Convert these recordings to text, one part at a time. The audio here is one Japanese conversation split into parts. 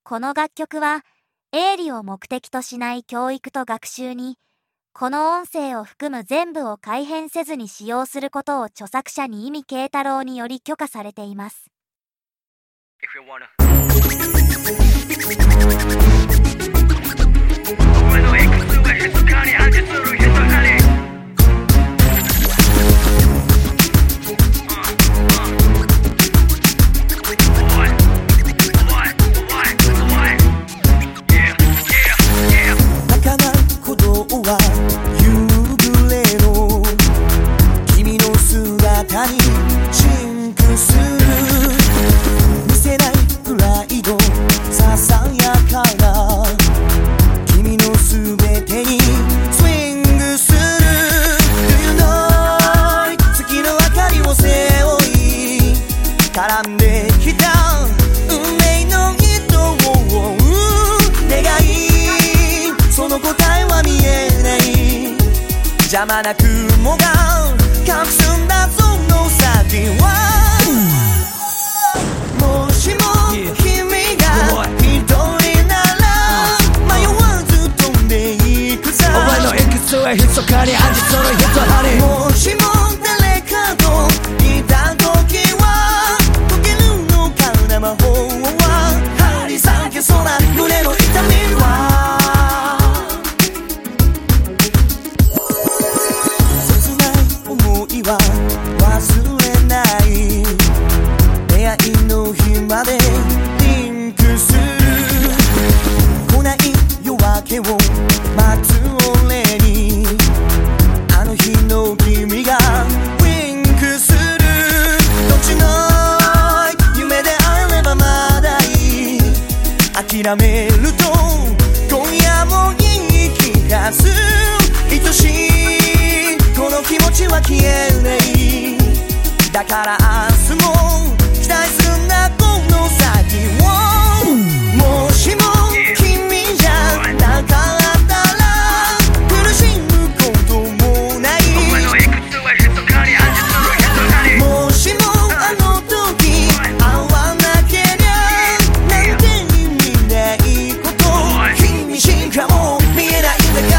この楽曲は営利を目的としない教育と学習に、この音声を含む全部を改変せずに使用することを著作者に意味慶太郎により許可されています。 絡んできた運命の人を願い、その答えは見えない。邪魔な雲が隠す謎の先は、もしも君が一人なら迷わず飛んでいくさ。 俺の行く末密かに暗示する人はね、 もしも誰かといた時は魔法は張り裂けそうな胸の痛みは、切ない思いは忘れない。出会いの日までリンクする。来ない夜明けを待つ俺に、あの日の君がウィンクする。どっちの諦めると今夜もいい気がする。愛しいこの気持ちは消えない。だから明日も期待するんだこの先を。もしも君じゃなかったら苦しむこともない。もしもあの時会わなけりゃなんて君しかもう見えないんだから。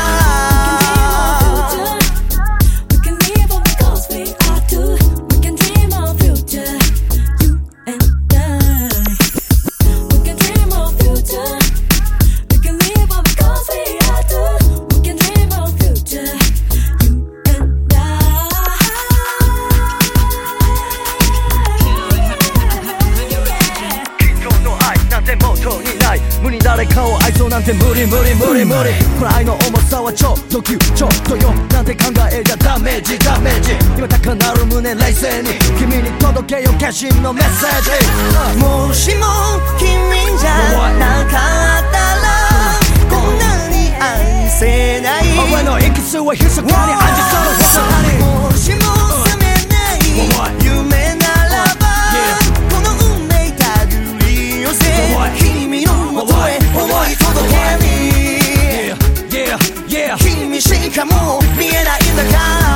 無に誰かを愛そうなんて無理無理無理無理。この愛の重さはちょっと急ちょっとよなんて考えじゃダメージダメージ。今高鳴る胸冷静に君に届けよ決心のメッセージ。 もしも君じゃなかったらこんなに愛せない。 俺の行く末は密かに暗示する人なり、 もしも覚めない夢ならばこの運命手繰り寄せ君の元へ思い届けに、君しかもう見えないんだから。